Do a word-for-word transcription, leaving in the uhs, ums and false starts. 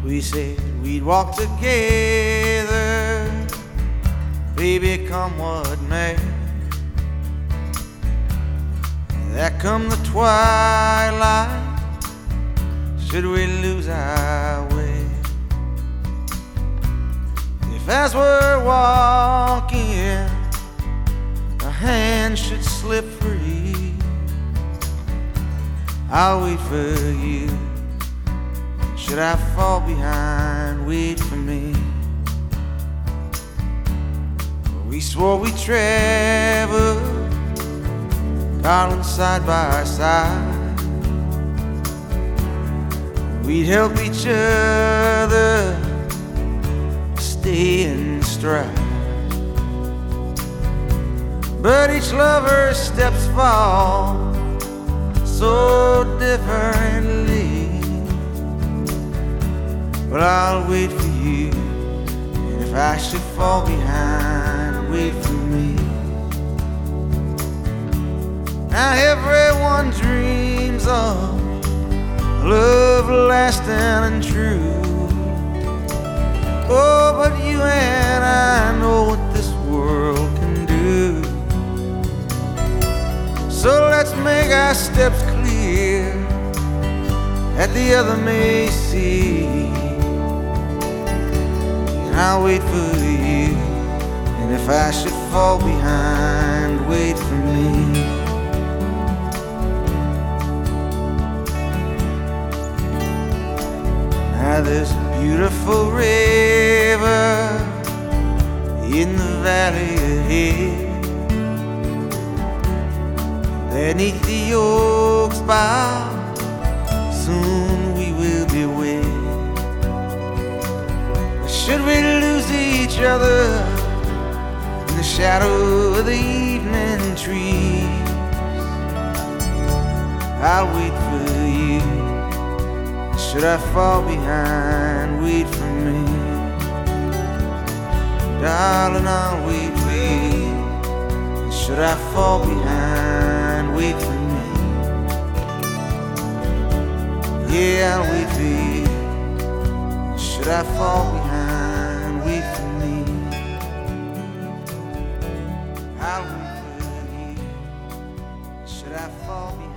We said we'd walk together, baby, come what may. There come the twilight, should we lose our way. If as we're walking a hand should slip free, I'll wait for you. Should I fall behind, wait for me. We swore we'd travel, darling, side by side. We'd help each other stay in stride. But each lover's steps fall so differently. But I'll wait for you, and if I should fall behind, wait for me. Now everyone dreams of love lasting and true. Oh, but you and I know what this world can do. So let's make our steps clear that the other may see. And I'll wait for you, and if I should fall behind, wait for me. Now there's a beautiful river in the valley ahead. Beneath the oaks bough, soon we will be wed. Should we lose each other in the shadow of the evening trees, I'll wait for you. Should I fall behind, wait for me. Darling, I'll wait for you. Should I fall behind, wait for me. Yeah, I'll wait for you. Should I fall behind, wait for me. I'll wait for you. Should I fall behind?